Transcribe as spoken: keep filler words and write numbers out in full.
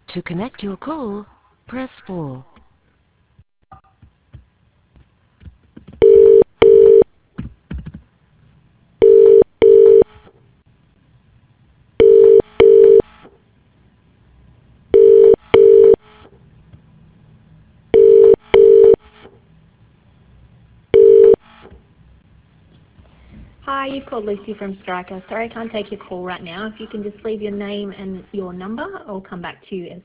To connect your call, press four. Hi, you've called Lucy from Striker. Sorry I can't take your call right now. If you can just leave your name and your number, I'll come back to you as